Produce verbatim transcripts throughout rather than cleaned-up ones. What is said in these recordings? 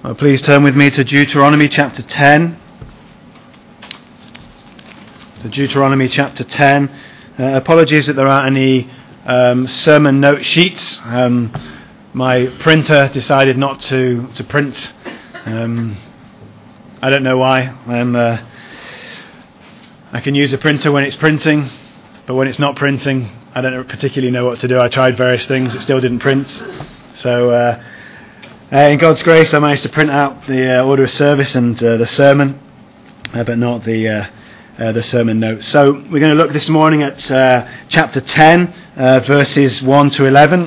Well, please turn with me to Deuteronomy chapter ten. To Deuteronomy chapter ten. Uh, apologies that there aren't any um, sermon note sheets. Um, my printer decided not to, to print. Um, I don't know why. I'm, uh, I can use a printer when it's printing, but when it's not printing, I don't particularly know what to do. I tried various things, it still didn't print. So uh, uh, in God's grace, I managed to print out the uh, order of service and uh, the sermon, uh, but not the uh, uh, the sermon notes. So we're going to look this morning at uh, chapter ten, uh, verses one to eleven.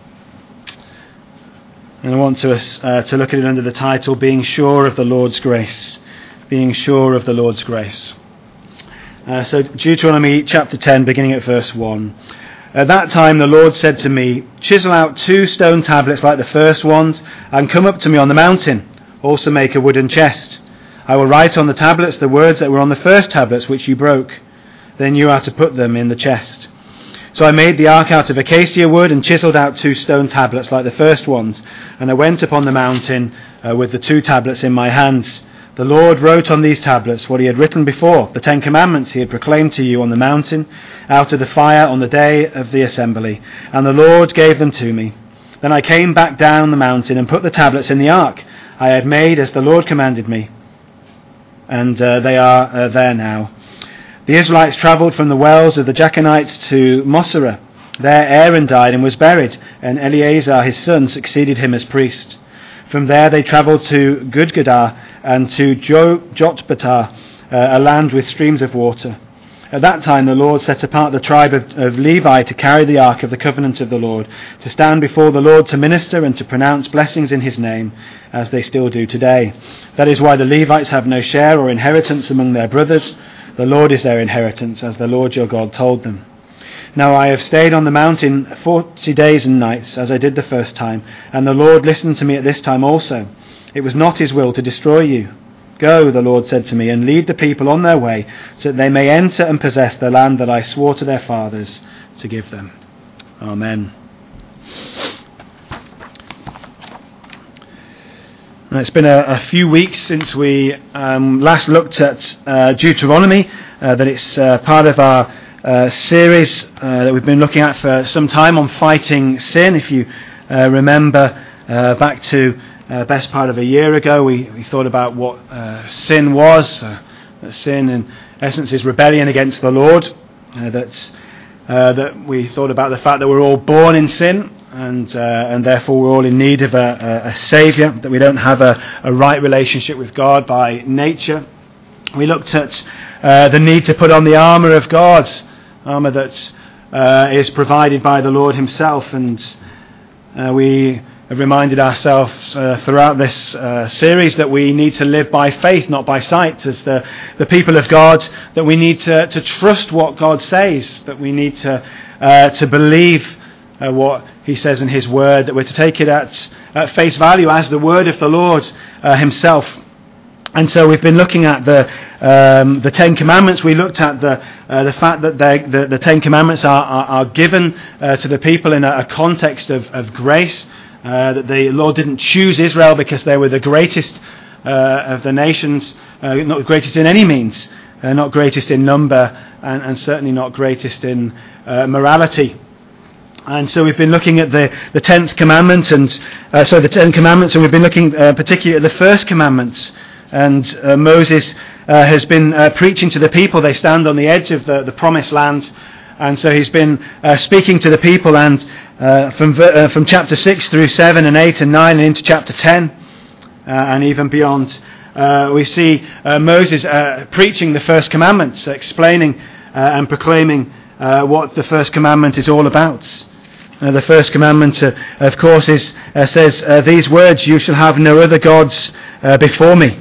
And I want to uh, to look at it under the title, Being Sure of the Lord's Grace. Being Sure of the Lord's Grace. Uh, so Deuteronomy chapter ten, beginning at verse one. At that time the Lord said to me, Chisel out two stone tablets like the first ones, and come up to me on the mountain. Also make a wooden chest. I will write on the tablets the words that were on the first tablets which you broke. Then you are to put them in the chest. So I made the ark out of acacia wood and chiselled out two stone tablets like the first ones. And I went upon the mountain uh, with the two tablets in my hands. The Lord wrote on these tablets what he had written before, the Ten Commandments he had proclaimed to you on the mountain, out of the fire on the day of the assembly. And the Lord gave them to me. Then I came back down the mountain and put the tablets in the ark I had made as the Lord commanded me. And uh, they are uh, there now. The Israelites travelled from the wells of the Jachanites to Moserah. There Aaron died and was buried, and Eleazar his son succeeded him as priest. From there they travelled to Gudgodah and to jo- Jotbathah, uh, a land with streams of water. At that time the Lord set apart the tribe of, of Levi to carry the ark of the covenant of the Lord, to stand before the Lord to minister and to pronounce blessings in his name, as they still do today. That is why the Levites have no share or inheritance among their brothers. The Lord is their inheritance, as the Lord your God told them. Now I have stayed on the mountain forty days and nights, as I did the first time, and the Lord listened to me at this time also. It was not his will to destroy you. Go, the Lord said to me, and lead the people on their way, so that they may enter and possess the land that I swore to their fathers to give them. Amen. Now, it's been a, a few weeks since we um, last looked at uh, Deuteronomy, uh, that it's uh, part of our Uh, series uh, that we've been looking at for some time on fighting sin. If you uh, remember uh, back to uh, best part of a year ago, we, we thought about what uh, sin was. Uh, that sin, in essence, is rebellion against the Lord. Uh, that's uh, that we thought about the fact that we're all born in sin, and uh, and therefore we're all in need of a, a, a saviour. That we don't have a, a right relationship with God by nature. We looked at uh, the need to put on the armour of God. Armour that uh, is provided by the Lord himself, and uh, we have reminded ourselves uh, throughout this uh, series that we need to live by faith, not by sight, as the, the people of God, that we need to, to trust what God says, that we need to uh, to believe uh, what he says in his word, that we're to take it at, at face value as the word of the Lord uh, himself. And so we've been looking at the um, the Ten Commandments. We looked at the uh, the fact that the, the Ten Commandments are are, are given uh, to the people in a, a context of, of grace. Uh, that the Lord didn't choose Israel because they were the greatest uh, of the nations, uh, not greatest in any means, uh, not greatest in number, and, and certainly not greatest in uh, morality. And so we've been looking at the, the tenth commandment, and uh, so the Ten Commandments, and we've been looking uh, particularly at the first commandment. And uh, Moses uh, has been uh, preaching to the people. They stand on the edge of the, the promised land. And so he's been uh, speaking to the people. And uh, from uh, from chapter six through seven and eight and nine and into chapter ten uh, and even beyond, uh, we see uh, Moses uh, preaching the first commandments, explaining uh, and proclaiming uh, what the first commandment is all about. Uh, the first commandment, uh, of course, is uh, says uh, these words, "You shall have no other gods uh, before me."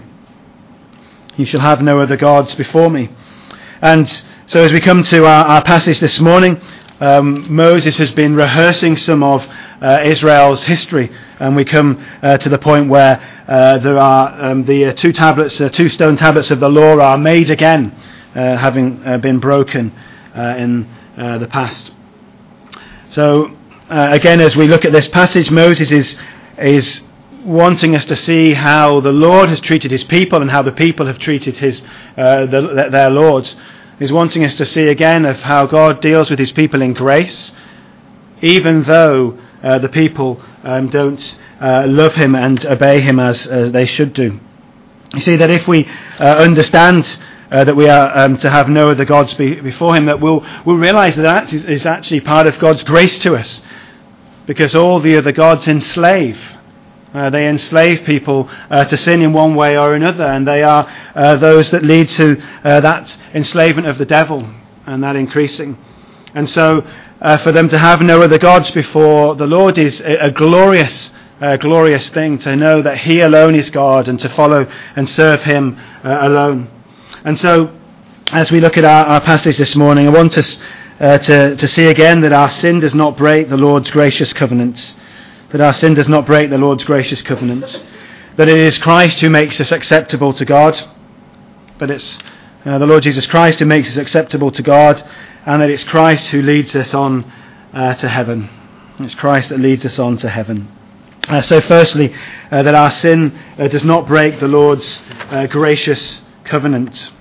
You shall have no other gods before me. And so as we come to our, our passage this morning, um, Moses has been rehearsing some of uh, Israel's history, and we come uh, to the point where uh, there are um, the uh, two tablets, uh, two stone tablets of the law are made again, uh, having uh, been broken uh, in uh, the past. So uh, again, as we look at this passage, Moses is is wanting us to see how the Lord has treated his people and how the people have treated his uh, the, their lords. He's wanting us to see again of how God deals with his people in grace, even though uh, the people um, don't uh, love him and obey him as, as they should do. You see that if we uh, understand uh, that we are um, to have no other gods be, before him, that we'll, we'll realize that that is, is actually part of God's grace to us, because all the other gods enslave. Uh, they enslave people uh, to sin in one way or another, and they are uh, those that lead to uh, that enslavement of the devil and that increasing. And so uh, for them to have no other gods before the Lord is a, a glorious, uh, glorious thing, to know that he alone is God and to follow and serve him uh, alone. And so as we look at our, our passage this morning, I want us uh, to, to see again that our sin does not break the Lord's gracious covenants. That our sin does not break the Lord's gracious covenant. That it is Christ who makes us acceptable to God. That it's uh, the Lord Jesus Christ who makes us acceptable to God. And that it's Christ who leads us on uh, to heaven. It's Christ that leads us on to heaven. Uh, so firstly, uh, that our sin uh, does not break the Lord's uh, gracious covenant.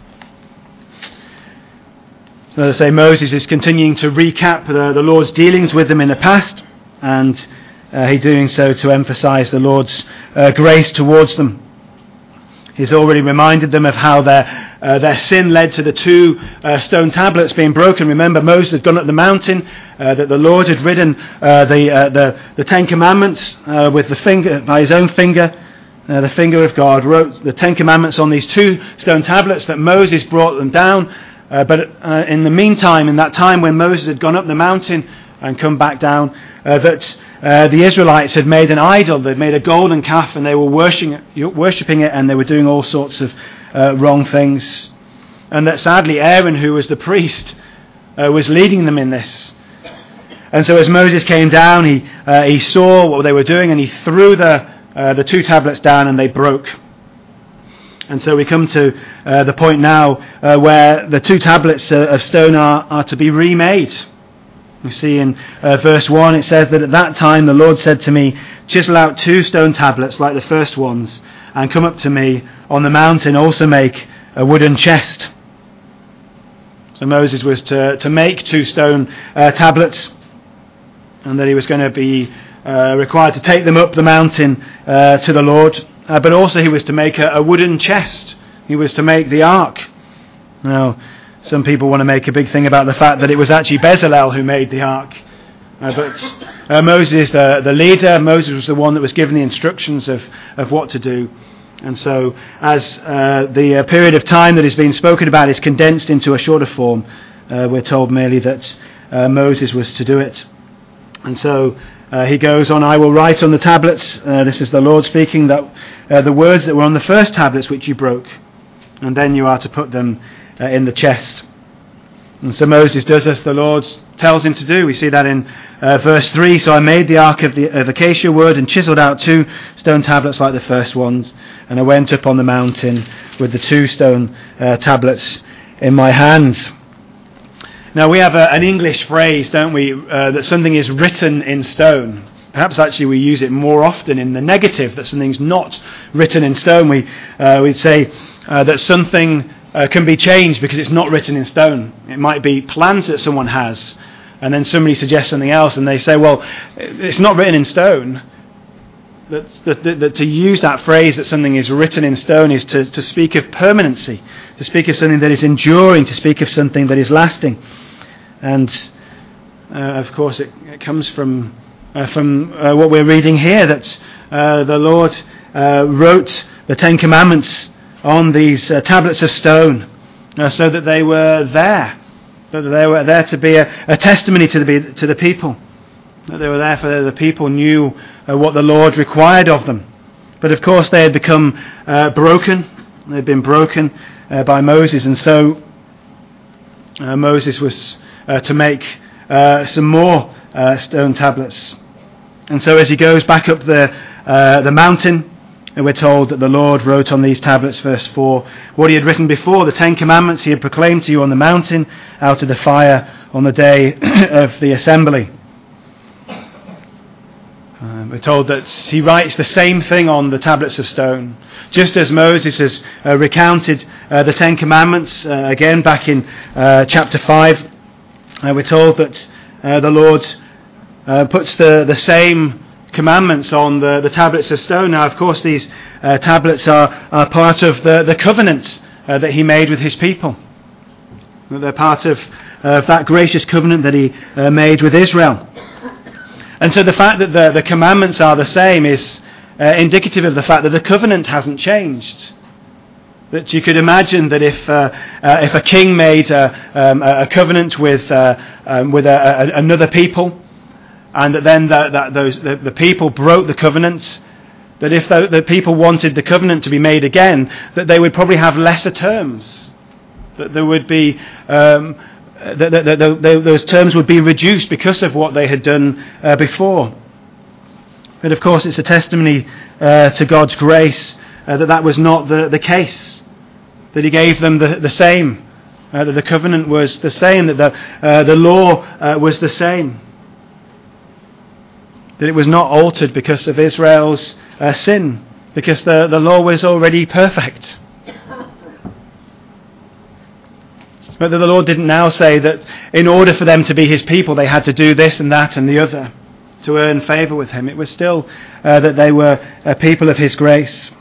So as I say, Moses is continuing to recap the, the Lord's dealings with them in the past. And Uh, he's doing so to emphasize the Lord's uh, grace towards them. He's already reminded them of how their uh, their sin led to the two uh, stone tablets being broken. Remember, Moses had gone up the mountain, uh, that the Lord had written uh, the, uh, the the Ten Commandments uh, with the finger, by his own finger, uh, the finger of God, wrote the Ten Commandments on these two stone tablets, that Moses brought them down. Uh, but uh, in the meantime, in that time when Moses had gone up the mountain and come back down, uh, that Uh, the Israelites had made an idol. They'd made a golden calf, and they were worshipping it, worshipping it and they were doing all sorts of uh, wrong things. And that sadly Aaron, who was the priest, uh, was leading them in this. And so as Moses came down, he uh, he saw what they were doing, and he threw the uh, the two tablets down, and they broke. And so we come to uh, the point now uh, where the two tablets uh, of stone are, are to be remade. We see in uh, verse one, it says that at that time the Lord said to me, chisel out two stone tablets like the first ones, and come up to me on the mountain, also make a wooden chest. So Moses was to, to make two stone uh, tablets, and that he was going to be uh, required to take them up the mountain uh, to the Lord. Uh, but also he was to make a, a wooden chest. He was to make the ark. Now, some people want to make a big thing about the fact that it was actually Bezalel who made the ark. Uh, but uh, Moses is the, the leader. Moses was the one that was given the instructions of, of what to do. And so as uh, the uh, period of time that is being spoken about is condensed into a shorter form, uh, we're told merely that uh, Moses was to do it. And so uh, he goes on, I will write on the tablets, uh, this is the Lord speaking, that uh, the words that were on the first tablets which you broke, and then you are to put them Uh, in the chest. And so Moses does as the Lord tells him to do. We see that in uh, verse three. So I made the ark of the of acacia wood and chiseled out two stone tablets like the first ones, and I went up on the mountain with the two stone uh, tablets in my hands. Now we have a, an English phrase, don't we, uh, that something is written in stone. Perhaps actually we use it more often in the negative, that something's not written in stone. We uh, we'd say uh, that something Uh, can be changed because it's not written in stone. It might be plans that someone has, and then somebody suggests something else, and they say, well, it's not written in stone. That, that, that, that to use that phrase that something is written in stone is to, to speak of permanency, to speak of something that is enduring, to speak of something that is lasting. And uh, of course it, it comes from uh, from uh, what we're reading here, that uh, the Lord uh, wrote the Ten Commandments on these uh, tablets of stone, uh, so that they were there, so that they were there to be a, a testimony to the to the people, that they were there for the people knew uh, what the Lord required of them. But of course they had become uh, broken, they had been broken uh, by Moses, and so uh, Moses was uh, to make uh, some more uh, stone tablets. And so as he goes back up the uh, the mountain, and we're told that the Lord wrote on these tablets, verse four, what he had written before, the Ten Commandments he had proclaimed to you on the mountain, out of the fire on the day of the assembly. Um, We're told that he writes the same thing on the tablets of stone. Just as Moses has uh, recounted uh, the Ten Commandments, uh, again back in uh, chapter five, uh, we're told that uh, the Lord uh, puts the, the same commandments on the, the tablets of stone. Now, of course, these uh, tablets are, are part of the, the covenant uh, that he made with his people. They're part of, of that gracious covenant that he uh, made with Israel. And so the fact that the, the commandments are the same is uh, indicative of the fact that the covenant hasn't changed. That you could imagine that if uh, uh, if a king made a, um, a covenant with uh, um, with a, a, another people, and that then the, that those the, the people broke the covenant, that if the, the people wanted the covenant to be made again, that they would probably have lesser terms. That there would be um, that, that, that, that those terms would be reduced because of what they had done uh, before. But of course, it's a testimony uh, to God's grace uh, that that was not the, the case. That he gave them the, the same. Uh, that the covenant was the same. That the uh, the law uh, was the same. That it was not altered because of Israel's uh, sin, because the, the law was already perfect. But that the Lord didn't now say that in order for them to be his people, they had to do this and that and the other to earn favour with him. It was still uh, that they were a people of his grace.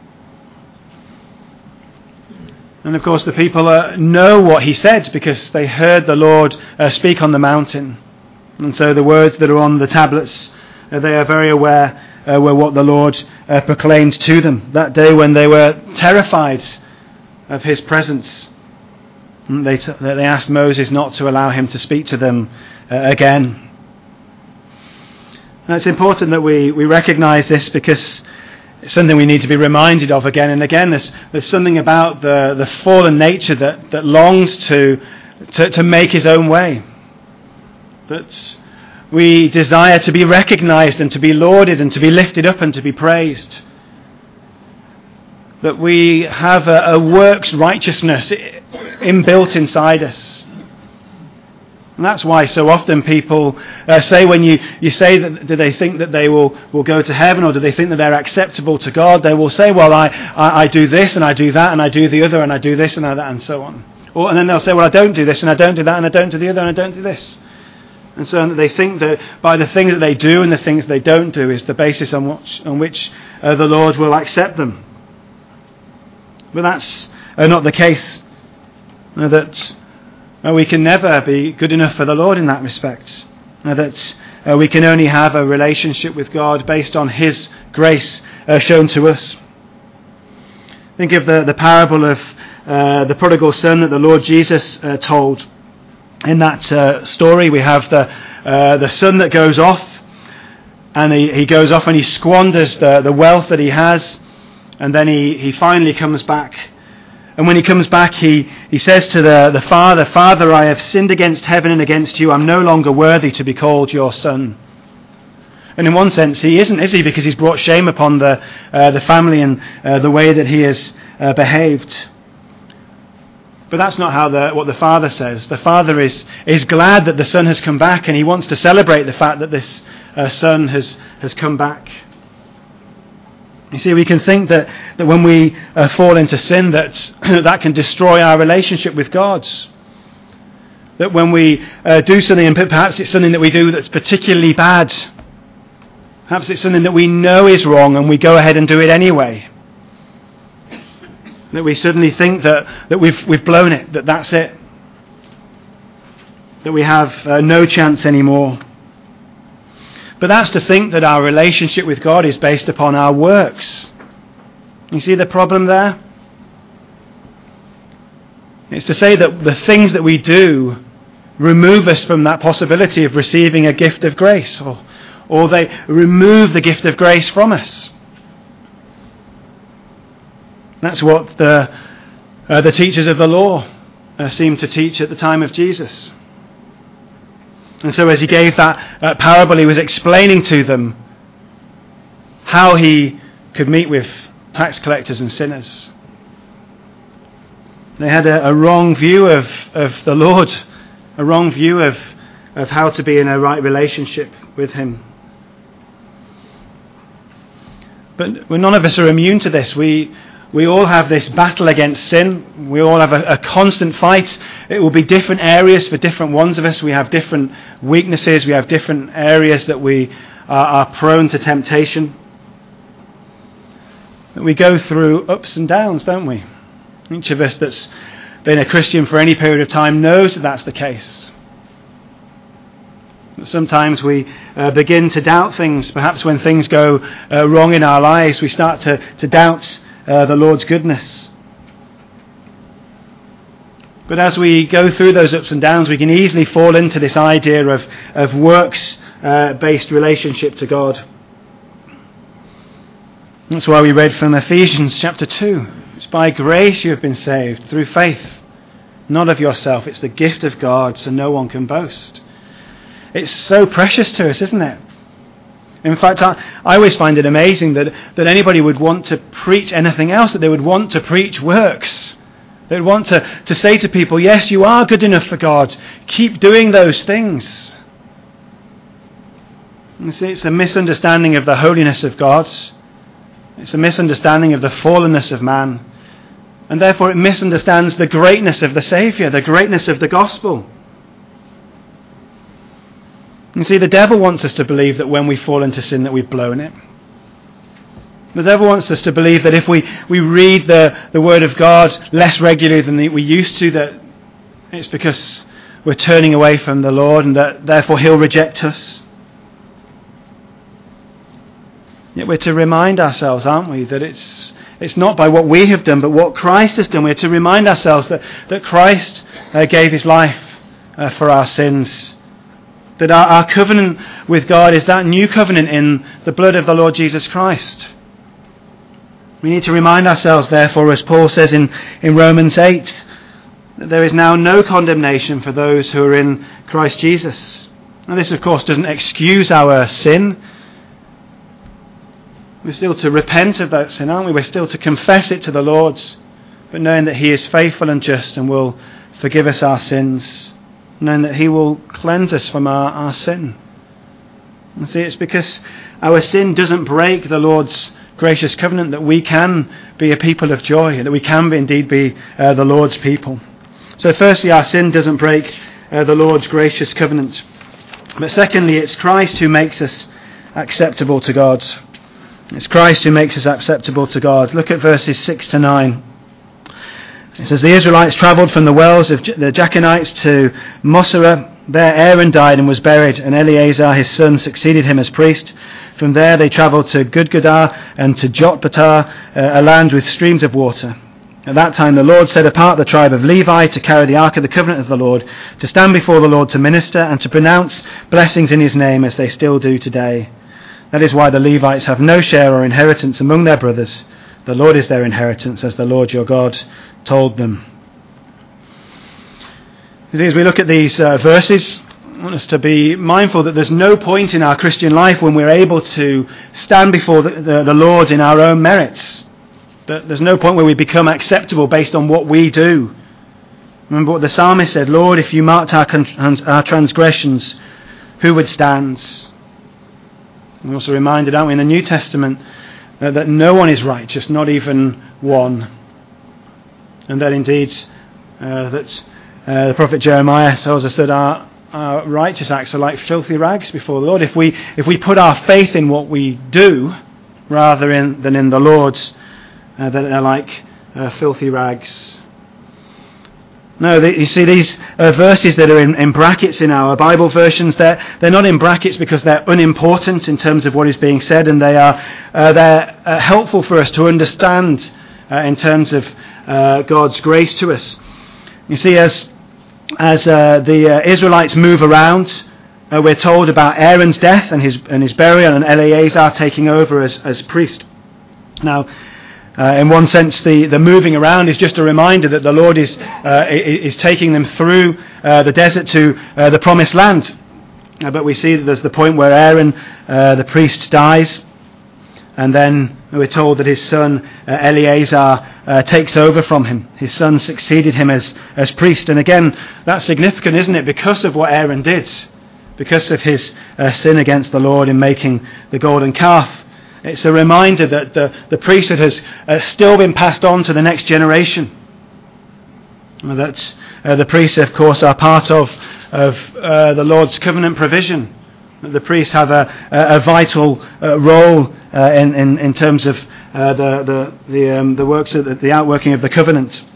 And of course the people uh, know what he said because they heard the Lord uh, speak on the mountain. And so the words that are on the tablets, uh, they are very aware uh, were what the Lord uh, proclaimed to them that day when they were terrified of his presence. They, t- they asked Moses not to allow him to speak to them uh, again. Now it's important that we, we recognise this because it's something we need to be reminded of again and again. There's, there's something about the, the fallen nature that, that longs to, to, to make his own way. That we desire to be recognised and to be lauded and to be lifted up and to be praised. That we have a, a works righteousness inbuilt inside us. And that's why so often people uh, say when you, you say that do they think that they will, will go to heaven or do they think that they're acceptable to God, they will say, well, I, I, I do this and I do that and I do the other and I do this and that and so on. Or, and then they'll say, well, I don't do this and I don't do that and I don't do the other and I don't do this. And so they think that by the things that they do and the things they don't do is the basis on which, on which uh, the Lord will accept them. But that's uh, not the case. Uh, that uh, we can never be good enough for the Lord in that respect. Uh, that uh, we can only have a relationship with God based on his grace uh, shown to us. Think of the, the parable of uh, the prodigal son that the Lord Jesus uh, told. In that uh, story we have the uh, the son that goes off, and he, he goes off and he squanders the, the wealth that he has, and then he, he finally comes back. And when he comes back, he, he says to the, the father, Father, I have sinned against heaven and against you. I'm no longer worthy to be called your son. And in one sense, he isn't, is he? Because he's brought shame upon the uh, the family and uh, the way that he has uh, behaved. But that's not how the, what the father says. The father is is glad that the son has come back, and he wants to celebrate the fact that this uh, son has, has come back. You see, we can think that, that when we uh, fall into sin, that that can destroy our relationship with God. That when we uh, do something, and perhaps it's something that we do that's particularly bad, perhaps it's something that we know is wrong and we go ahead and do it anyway. That we suddenly think that, that we've we've blown it, that that's it. That we have uh, no chance anymore. But that's to think that our relationship with God is based upon our works. You see the problem there? It's to say that the things that we do remove us from that possibility of receiving a gift of grace, or, or they remove the gift of grace from us. That's what the uh, the teachers of the law uh, seemed to teach at the time of Jesus. And so as he gave that uh, parable, he was explaining to them how he could meet with tax collectors and sinners. They had a, a wrong view of, of the Lord, a wrong view of, of how to be in a right relationship with him. But none of us are immune to this. We we all have this battle against sin. We all have a, a constant fight. It will be different areas for different ones of us. We have different weaknesses. We have different areas that we are, are prone to temptation. We go through ups and downs, don't we? Each of us that's been a Christian for any period of time knows that that's the case. Sometimes we uh, begin to doubt things. Perhaps when things go uh, wrong in our lives, we start to, to doubt uh, the Lord's goodness. But as we go through those ups and downs, we can easily fall into this idea of, of works-based uh, relationship to God. That's why we read from Ephesians chapter two. It's by grace you have been saved, through faith, not of yourself. It's the gift of God, so no one can boast. It's so precious to us, isn't it? In fact, I, I always find it amazing that, that anybody would want to preach anything else, that they would want to preach works. They'd want to, to say to people, yes, you are good enough for God. Keep doing those things. You see, it's a misunderstanding of the holiness of God. It's a misunderstanding of the fallenness of man. And therefore it misunderstands the greatness of the Saviour, the greatness of the gospel. You see, the devil wants us to believe that when we fall into sin that we've blown it. The devil wants us to believe that if we, we read the, the Word of God less regularly than we used to, that it's because we're turning away from the Lord and that therefore He'll reject us. Yet we're to remind ourselves, aren't we, that it's it's not by what we have done, but what Christ has done. We're to remind ourselves that, that Christ uh, gave His life uh, for our sins. That our, our covenant with God is that new covenant in the blood of the Lord Jesus Christ. We need to remind ourselves, therefore, as Paul says in, in Romans eight, that there is now no condemnation for those who are in Christ Jesus. Now this, of course, doesn't excuse our sin. We're still to repent of that sin, aren't we? We're still to confess it to the Lord, but knowing that He is faithful and just and will forgive us our sins, knowing that He will cleanse us from our, our sin. And see, it's because our sin doesn't break the Lord's gracious covenant that we can be a people of joy, that we can be, indeed be uh, the Lord's people. So firstly, our sin doesn't break uh, the Lord's gracious covenant. But secondly, it's Christ who makes us acceptable to God. It's Christ who makes us acceptable to God. Look at verses six to nine. It says, the Israelites travelled from the wells of the Jachanites to Moserah. There Aaron died and was buried, and Eleazar his son succeeded him as priest. From there they travelled to Gudgodah and to Jotbatar, a land with streams of water. At that time the Lord set apart the tribe of Levi to carry the ark of the covenant of the Lord, to stand before the Lord to minister and to pronounce blessings in His name, as they still do today. That is why the Levites have no share or inheritance among their brothers. The Lord is their inheritance, as the Lord your God told them. As we look at these uh, verses, I want us to be mindful that there's no point in our Christian life when we're able to stand before the, the, the Lord in our own merits. That there's no point where we become acceptable based on what we do. Remember what the psalmist said, Lord, if you marked our, our transgressions, who would stand? We're also reminded, aren't we, in the New Testament, uh, that no one is righteous, not even one. And that indeed, uh, that uh, the prophet Jeremiah tells us that our, our righteous acts are like filthy rags before the Lord. If we if we put our faith in what we do rather in, than in the Lord, uh, then they're like uh, filthy rags. No, they, you see these uh, verses that are in, in brackets in our Bible versions, they're, they're not in brackets because they're unimportant in terms of what is being said, and they are uh, they're uh, helpful for us to understand uh, in terms of uh, God's grace to us. You see, as as uh, the uh, Israelites move around, uh, we're told about Aaron's death and his and his burial, and Eleazar taking over as, as priest. Now, Uh, in one sense, the, the moving around is just a reminder that the Lord is uh, is taking them through uh, the desert to uh, the promised land. Uh, but we see that there's the point where Aaron, uh, the priest, dies, and then we're told that his son uh, Eleazar uh, takes over from him. His son succeeded him as, as priest. And again, that's significant, isn't it? Because of what Aaron did, because of his uh, sin against the Lord in making the golden calf. It's a reminder that the, the priesthood has uh, still been passed on to the next generation. That uh, the priests, of course, are part of, of uh, the Lord's covenant provision. The priests have a, a, a vital uh, role uh, in, in, in terms of uh, the the the, um, the works of the, the outworking of the covenant.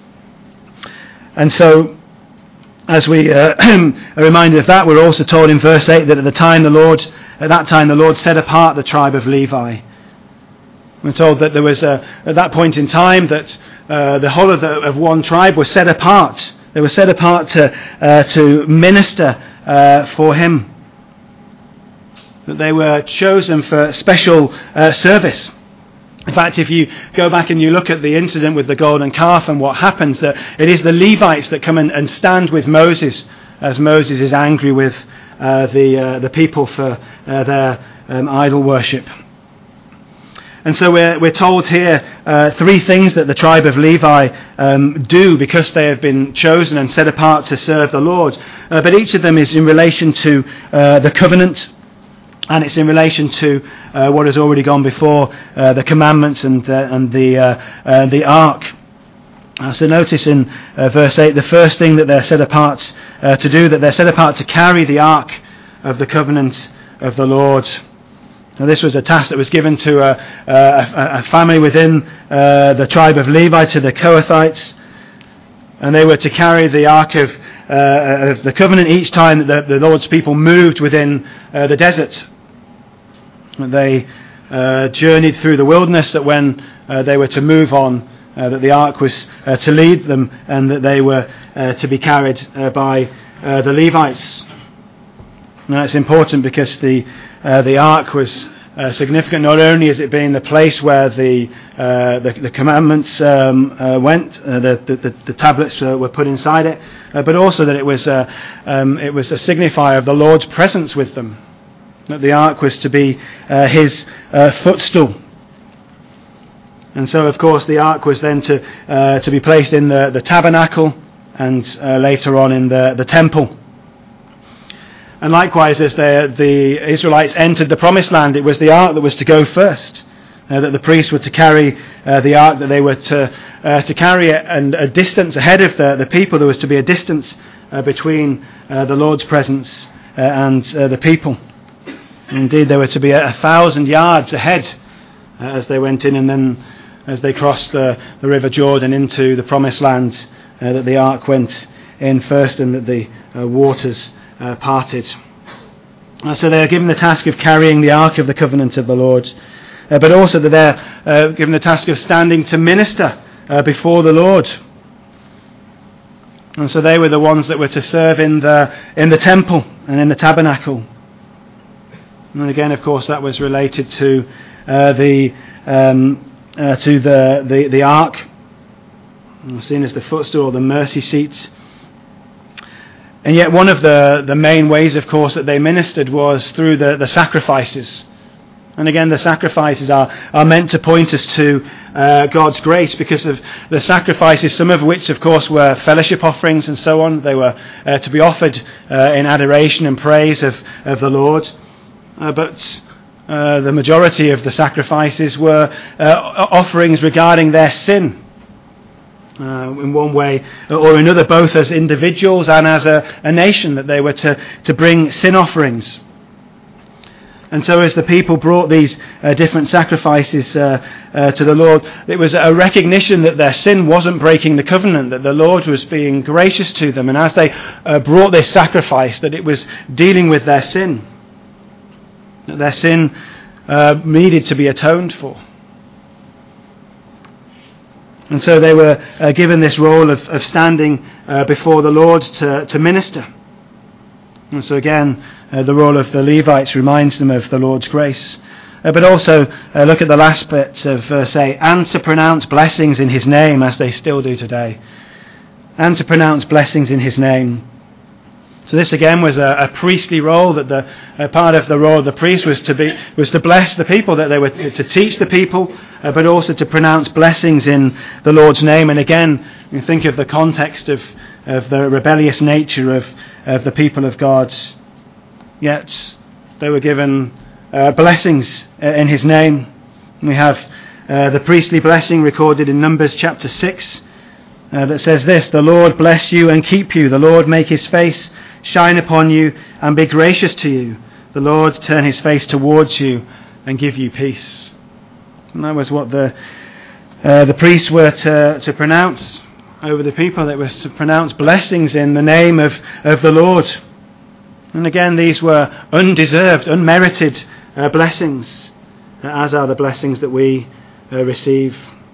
And so, as we uh, are reminded of that, we're also told in verse eight that at the time the Lord, at that time the Lord set apart the tribe of Levi. We're told that there was a, at that point in time that uh, the whole of, the, of one tribe was set apart. They were set apart to uh, to minister uh, for Him. That they were chosen for special uh, service. In fact, if you go back and you look at the incident with the golden calf and what happens, that it is the Levites that come and, and stand with Moses as Moses is angry with uh, the uh, the people for uh, their um, idol worship. And so we're we're told here uh, three things that the tribe of Levi um, do because they have been chosen and set apart to serve the Lord. Uh, but each of them is in relation to uh, the covenant. And it's in relation to uh, what has already gone before, uh, the commandments and uh, and the uh, uh, the ark. Uh, so notice in uh, verse eight, the first thing that they're set apart uh, to do, that they're set apart to carry the ark of the covenant of the Lord. Now this was a task that was given to a, a, a family within uh, the tribe of Levi, to the Kohathites, and they were to carry the ark of, uh, of the covenant each time that the, the Lord's people moved within uh, the desert. They uh, journeyed through the wilderness, that when uh, they were to move on, uh, that the ark was uh, to lead them, and that they were uh, to be carried uh, by uh, the Levites. Now it's important because the uh, the ark was uh, significant, not only as it being the place where the uh, the, the commandments um, uh, went, uh, the, the the tablets uh, were put inside it, uh, but also that it was uh, um, it was a signifier of the Lord's presence with them. That the ark was to be uh, his uh, footstool. And so, of course, the ark was then to uh, to be placed in the, the tabernacle and uh, later on in the, the temple. And likewise, as the, the Israelites entered the promised land, it was the ark that was to go first. Uh, that the priests were to carry uh, the ark, that they were to uh, to carry it, and a distance ahead of the, the people. There was to be a distance uh, between uh, the Lord's presence uh, and uh, the people. Indeed, they were to be a, a thousand yards ahead uh, as they went in, and then as they crossed the, the River Jordan into the Promised Land, uh, that the ark went in first, and that the uh, waters uh, parted. Uh, so they are given the task of carrying the ark of the covenant of the Lord, uh, but also that they're uh, given the task of standing to minister uh, before the Lord. And so they were the ones that were to serve in the in the temple and in the tabernacle. And again, of course, that was related to uh, the um, uh, to the, the the ark, seen as the footstool or the mercy seat. And yet, one of the, the main ways, of course, that they ministered was through the, the sacrifices. And again, the sacrifices are, are meant to point us to uh, God's grace, because of the sacrifices, some of which, of course, were fellowship offerings and so on. They were uh, to be offered uh, in adoration and praise of, of the Lord. Uh, but uh, the majority of the sacrifices were uh, offerings regarding their sin, uh, in one way or another, both as individuals and as a, a nation, that they were to, to bring sin offerings. And so as the people brought these uh, different sacrifices uh, uh, to the Lord, it was a recognition that their sin wasn't breaking the covenant, that the Lord was being gracious to them. And as they uh, brought this sacrifice, that it was dealing with their sin. That their sin uh, needed to be atoned for. And so they were uh, given this role of, of standing uh, before the Lord to, to minister. And so again, uh, the role of the Levites reminds them of the Lord's grace. Uh, but also, uh, look at the last bit of verse eight, and to pronounce blessings in his name, as they still do today. And to pronounce blessings in his name. So this again was a, a priestly role, that the uh, part of the role of the priest was to be was to bless the people, that they were to, to teach the people, uh, but also to pronounce blessings in the Lord's name. And again, you think of the context of, of the rebellious nature of, of the people of God. Yet they were given uh, blessings in his name. We have uh, the priestly blessing recorded in Numbers chapter six uh, that says this: "The Lord bless you and keep you. The Lord make his face shine upon you and be gracious to you. The Lord turn his face towards you and give you peace." And that was what the uh, the priests were to, to pronounce over the people. They were to pronounce blessings in the name of, of the Lord. And again, these were undeserved, unmerited uh, blessings, uh, as are the blessings that we uh, receive.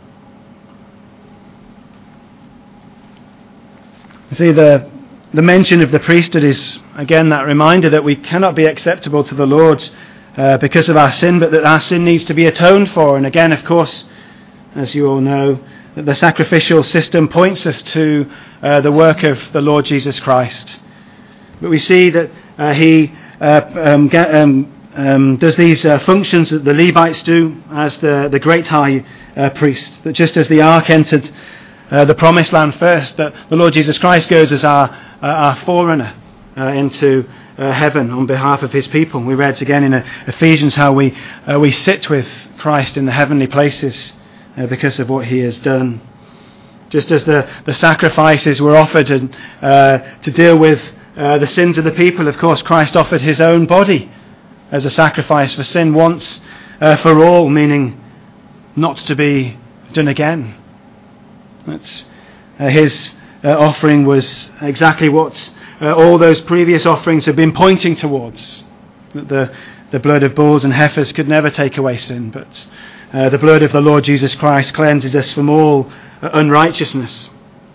You see, the the mention of the priesthood is, again, that reminder that we cannot be acceptable to the Lord uh, because of our sin, but that our sin needs to be atoned for. And again, of course, as you all know, that the sacrificial system points us to uh, the work of the Lord Jesus Christ. But we see that uh, he uh, um, get, um, um, does these uh, functions that the Levites do as the, the great high uh, priest. That just as the ark entered uh, the promised land first, that the Lord Jesus Christ goes as our, uh, our forerunner uh, into uh, heaven on behalf of his people. We read again in uh, Ephesians how we, uh, we sit with Christ in the heavenly places uh, because of what he has done. Just as the, the sacrifices were offered and, uh, to deal with Uh, the sins of the people, of course, Christ offered his own body as a sacrifice for sin once uh, for all, meaning not to be done again. That's, uh, his uh, offering was exactly what uh, all those previous offerings have been pointing towards. That the, the blood of bulls and heifers could never take away sin, but uh, the blood of the Lord Jesus Christ cleanses us from all uh, unrighteousness.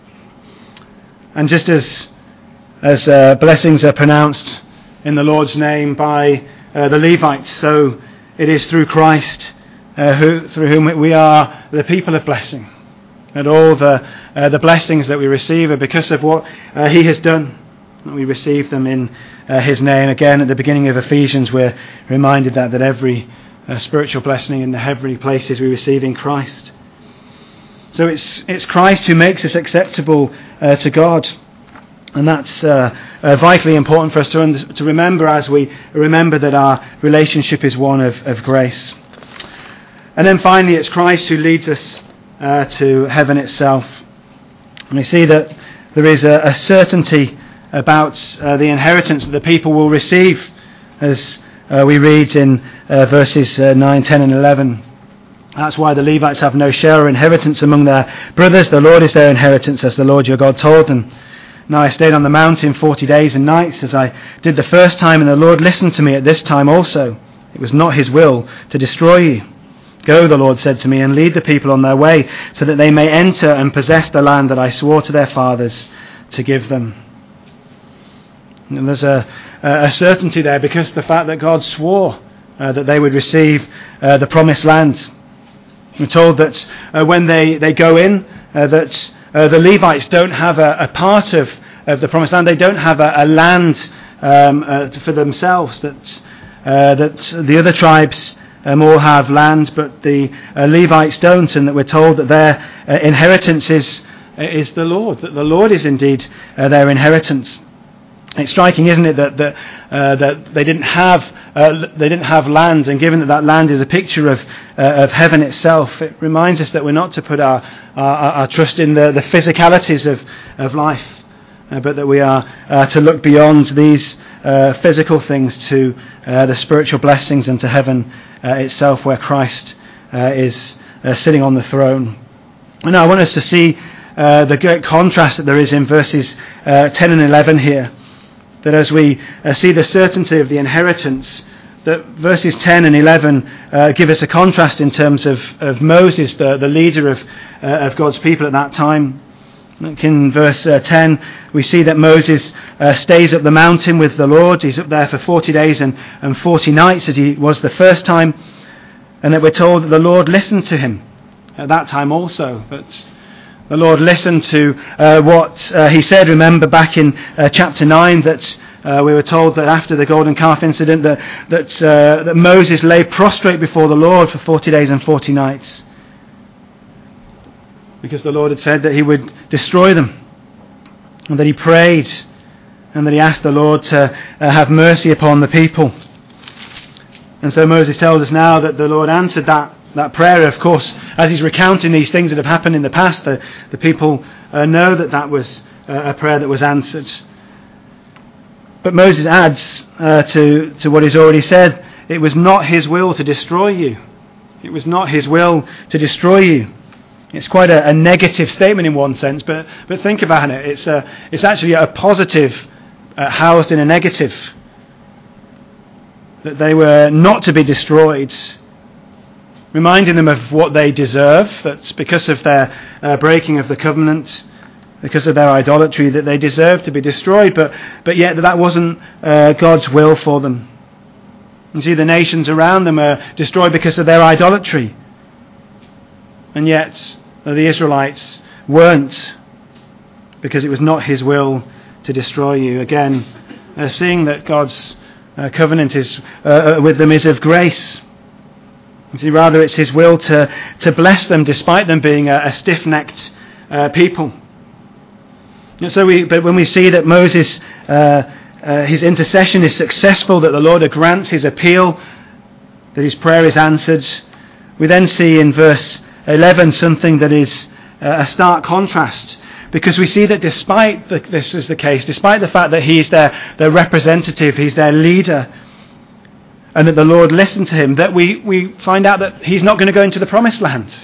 And just as As uh, blessings are pronounced in the Lord's name by uh, the Levites, so it is through Christ, uh, who, through whom we are the people of blessing. And all the uh, the blessings that we receive are because of what uh, he has done. We receive them in uh, his name. Again, at the beginning of Ephesians, we're reminded that, that every uh, spiritual blessing in the heavenly places we receive in Christ. So it's, it's Christ who makes us acceptable uh, to God. And that's uh, uh, vitally important for us to, under- to remember as we remember that our relationship is one of, of grace. And then finally, it's Christ who leads us uh, to heaven itself. And we see that there is a, a certainty about uh, the inheritance that the people will receive, as uh, we read in uh, verses uh, nine, ten and eleven. That's why the Levites have no share or inheritance among their brothers. The Lord is their inheritance, as the Lord your God told them. Now I stayed on the mountain forty days and nights, as I did the first time, and the Lord listened to me at this time also. It was not his will to destroy you. Go, the Lord said to me, and lead the people on their way, so that they may enter and possess the land that I swore to their fathers to give them. And there's a, a certainty there, because the fact that God swore uh, that they would receive uh, the promised land. We're told that uh, when they, they go in, uh, that uh, the Levites don't have a, a part of, of the promised land. They don't have a, a land um, uh, for themselves. That uh, that the other tribes um, all have land, but the uh, Levites don't, and that we're told that their uh, inheritance is is the Lord. That the Lord is indeed uh, their inheritance. It's striking, isn't it, that that, uh, that they didn't have uh, they didn't have land, and given that that land is a picture of uh, of heaven itself, it reminds us that we're not to put our our, our trust in the, the physicalities of of life, uh, but that we are uh, to look beyond these uh, physical things to uh, the spiritual blessings and to heaven uh, itself, where Christ uh, is uh, sitting on the throne. And now I want us to see uh, the great contrast that there is in verses uh, ten and eleven here. That as we uh, see the certainty of the inheritance, that verses ten and eleven uh, give us a contrast in terms of, of Moses, the, the leader of, uh, of God's people at that time. Like in verse uh, ten, we see that Moses uh, stays up the mountain with the Lord. He's up there for forty days and, and forty nights, as he was the first time. And that we're told that the Lord listened to him at that time also. That the Lord listened to uh, what uh, he said. Remember back in uh, chapter nine that uh, we were told that after the golden calf incident that that, uh, that Moses lay prostrate before the Lord for forty days and forty nights. Because the Lord had said that he would destroy them. And that he prayed and that he asked the Lord to uh, have mercy upon the people. And so Moses tells us now that the Lord answered that that prayer. Of course, as he's recounting these things that have happened in the past, the, the people uh, know that that was uh, a prayer that was answered. But Moses adds uh, to, to what he's already said, it was not his will to destroy you. It was not his will to destroy you. It's quite a, a negative statement in one sense, but but think about it. It's a, it's actually a positive uh, housed in a negative. That they were not to be destroyed, reminding them of what they deserve. That's because of their uh, breaking of the covenant, because of their idolatry, that they deserve to be destroyed, but but yet that wasn't uh, God's will for them. You see, the nations around them are destroyed because of their idolatry, and yet uh, the Israelites weren't, because it was not his will to destroy you. Again, uh, seeing that God's uh, covenant is uh, with them is of grace. You see, rather it's his will to, to bless them despite them being a, a stiff-necked uh, people. And so we, but when we see that Moses, uh, uh, his intercession is successful, that the Lord grants his appeal, that his prayer is answered, we then see in verse eleven something that is uh, a stark contrast, because we see that despite the, this is the case, despite the fact that he's their, their representative, he's their leader, and that the Lord listened to him, that we, we find out that he's not going to go into the promised land.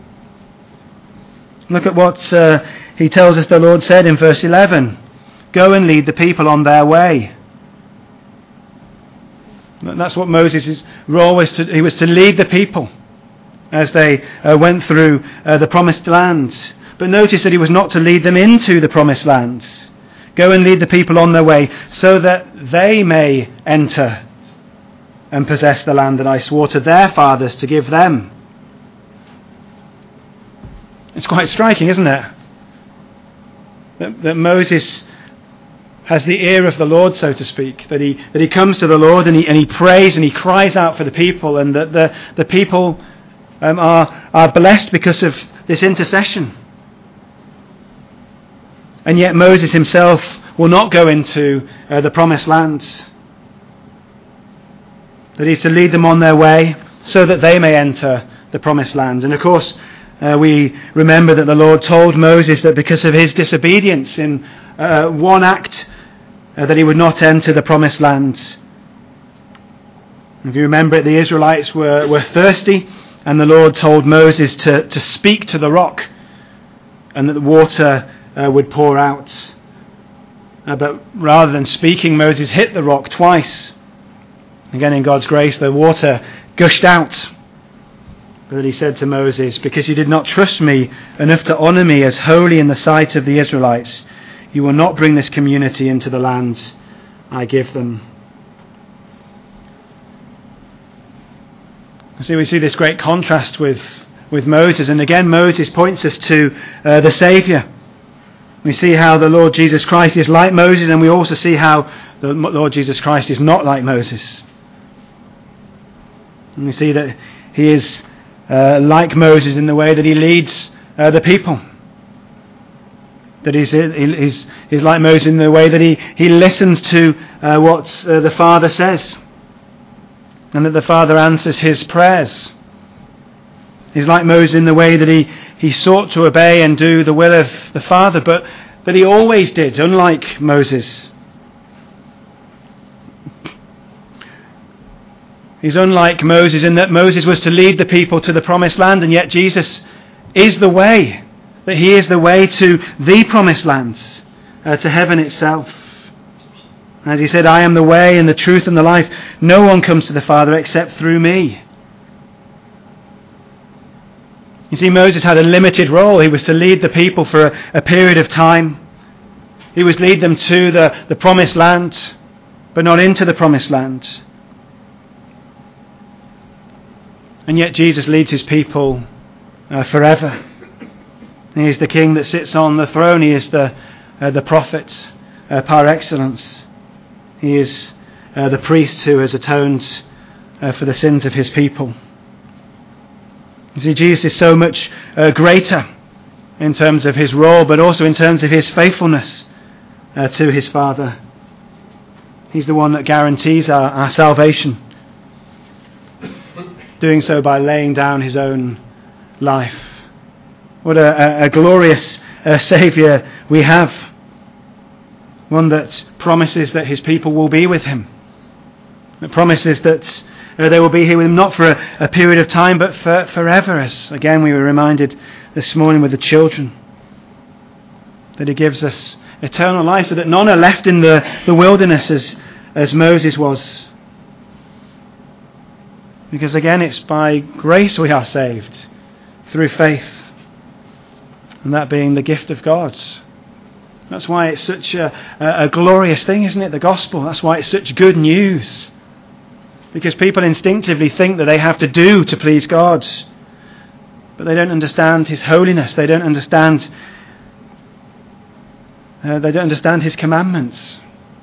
Look at what uh, he tells us the Lord said in verse eleven. Go and lead the people on their way. And that's what Moses' role was. To, he was to lead the people as they uh, went through uh, the promised land. But notice that he was not to lead them into the promised land. Go and lead the people on their way so that they may enter and possess the land that I swore to their fathers to give them. It's quite striking, isn't it? That, that Moses has the ear of the Lord, so to speak. That he that he comes to the Lord and he and he prays and he cries out for the people, and that the the people um, are are blessed because of this intercession. And yet Moses himself will not go into uh, the promised land. That he's to lead them on their way so that they may enter the promised land. And of course, uh, we remember that the Lord told Moses that because of his disobedience in uh, one act, uh, that he would not enter the promised land. If you remember it, the Israelites were, were thirsty, and the Lord told Moses to, to speak to the rock, and that the water uh, would pour out. Uh, but rather than speaking, Moses hit the rock twice. Again, in God's grace, the water gushed out. But he said to Moses, because you did not trust me enough to honour me as holy in the sight of the Israelites, you will not bring this community into the land I give them. See, we see this great contrast with, with Moses. And again, Moses points us to uh, the Saviour. We see how the Lord Jesus Christ is like Moses, and we also see how the Lord Jesus Christ is not like Moses. And we see that he is uh, like Moses in the way that he leads uh, the people. That he's, he's, he's like Moses in the way that he, he listens to uh, what uh, the Father says. And that the Father answers his prayers. He's like Moses in the way that he, he sought to obey and do the will of the Father, but that he always did, unlike Moses. He's unlike Moses in that Moses was to lead the people to the promised land, and yet Jesus is the way. That he is the way to the promised land, uh, to heaven itself. As he said, I am the way and the truth and the life. No one comes to the Father except through me. You see, Moses had a limited role. He was to lead the people for a, a period of time. He was to lead them to the, the promised land, but not into the promised land. And yet Jesus leads his people uh, forever. He is the king that sits on the throne. He is the uh, the prophet uh, par excellence. He is uh, the priest who has atoned uh, for the sins of his people. You see, Jesus is so much uh, greater in terms of his role, but also in terms of his faithfulness uh, to his Father. He's the one that guarantees our, our salvation. doing so by laying down his own life. What a, a, a glorious uh, Saviour we have. One that promises that his people will be with him. That promises that uh, they will be here with him not for a, a period of time but for forever, as again we were reminded this morning with the children. That he gives us eternal life so that none are left in the, the wilderness as, as Moses was. Because again, it's by grace we are saved, through faith, and that being the gift of God. That's why it's such a, a, a glorious thing, isn't it, the gospel? That's why it's such good news. Because people instinctively think that they have to do to please God, but they don't understand his holiness. They don't understand uh, they don't understand his commandments.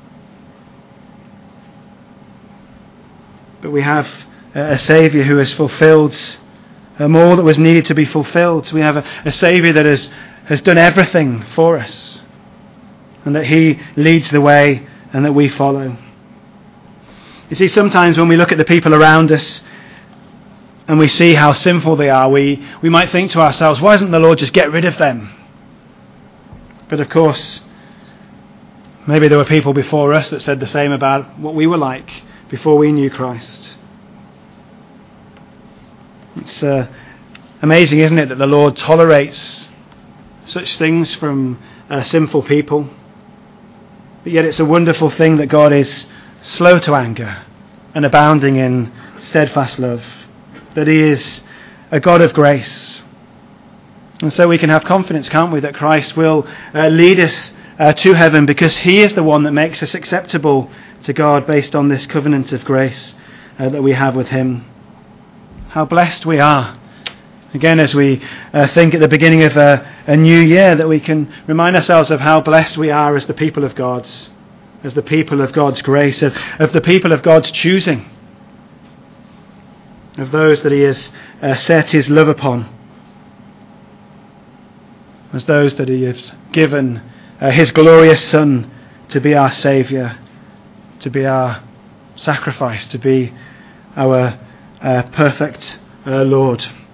But we have a Saviour who has fulfilled um, all that was needed to be fulfilled. We have a, a Saviour that has, has done everything for us, and that he leads the way and that we follow. You see, sometimes when we look at the people around us and we see how sinful they are, we, we might think to ourselves, why doesn't the Lord just get rid of them? But of course, maybe there were people before us that said the same about what we were like before we knew Christ. It's uh, amazing, isn't it, that the Lord tolerates such things from uh, sinful people. But yet it's a wonderful thing that God is slow to anger and abounding in steadfast love. That he is a God of grace. And so we can have confidence, can't we, that Christ will uh, lead us uh, to heaven, because he is the one that makes us acceptable to God based on this covenant of grace uh, that we have with him. How blessed we are. Again, as we uh, think at the beginning of a, a new year, that we can remind ourselves of how blessed we are as the people of God, as the people of God's grace, of, of the people of God's choosing, of those that he has uh, set his love upon, as those that he has given uh, his glorious Son to be our Saviour, to be our sacrifice, to be our uh, perfect uh, Lord.